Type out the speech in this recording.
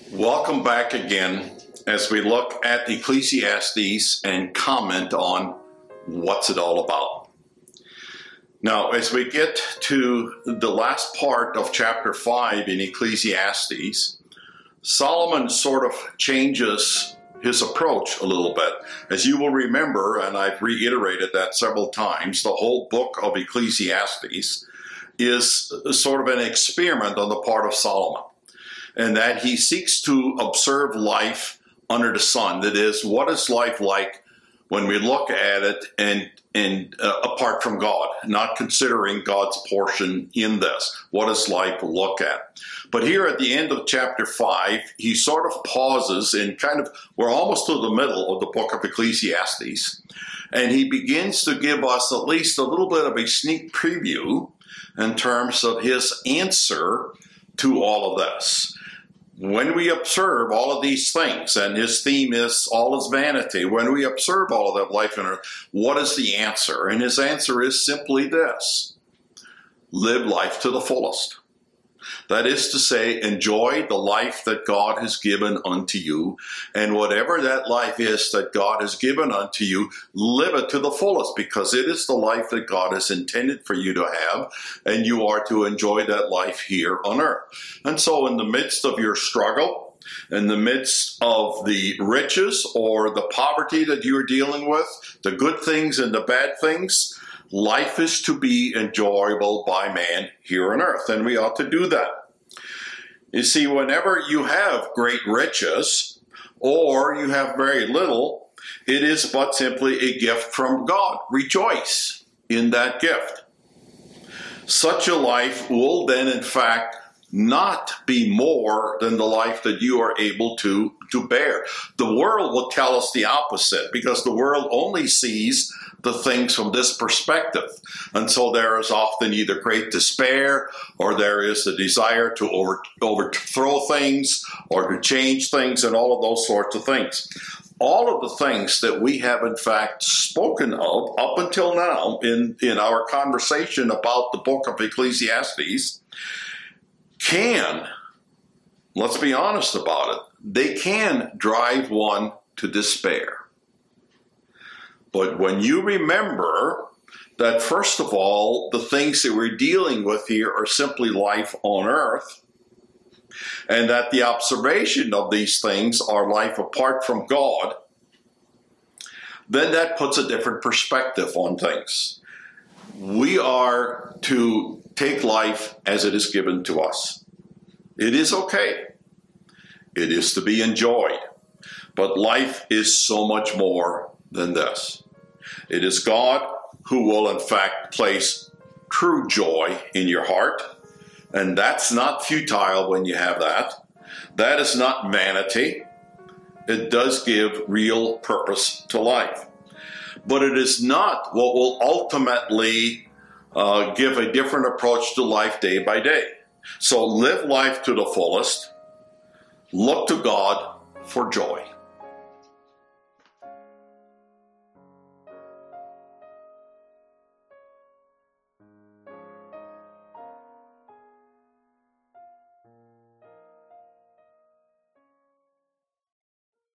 Welcome back again as we look at Ecclesiastes and comment on what's it all about. Now, as we get to the last part of chapter 5 in Ecclesiastes, Solomon sort of changes his approach a little bit. As you will remember, and I've reiterated that several times, the whole book of Ecclesiastes is sort of an experiment on the part of Solomon, and that he seeks to observe life under the sun. That is, what is life like when we look at it and apart from God, not considering God's portion in this. What does life look at? But here at the end of chapter 5, he sort of pauses and we're almost to the middle of the book of Ecclesiastes, and he begins to give us at least a little bit of a sneak preview in terms of his answer to all of this. When we observe all of these things, and his theme is all is vanity, when we observe all of that life on earth, what is the answer? And his answer is simply this: live life to the fullest. That is to say, enjoy the life that God has given unto you, and whatever that life is that God has given unto you, live it to the fullest, because it is the life that God has intended for you to have, and you are to enjoy that life here on earth. And so in the midst of your struggle, in the midst of the riches or the poverty that you're dealing with, the good things and the bad things, life is to be enjoyable by man here on earth, and we ought to do that. You see, whenever you have great riches or you have very little, it is but simply a gift from God. Rejoice in that gift. Such a life will then, in fact, not be more than the life that you are able to bear. The world will tell us the opposite, because the world only sees the things from this perspective. And so there is often either great despair, or there is the desire to overthrow things or to change things, and all of those sorts of things. All of the things that we have in fact spoken of up until now in our conversation about the book of Ecclesiastes can, let's be honest about it, they can drive one to despair. But when you remember that, first of all, the things that we're dealing with here are simply life on earth, and that the observation of these things are life apart from God, then that puts a different perspective on things. We are to take life as it is given to us. It is okay. It is to be enjoyed. But life is so much more than this. It is God who will, in fact, place true joy in your heart. And that's not futile when you have that. That is not vanity. It does give real purpose to life. But it is not what will ultimately give a different approach to life day by day. So live life to the fullest. Look to God for joy.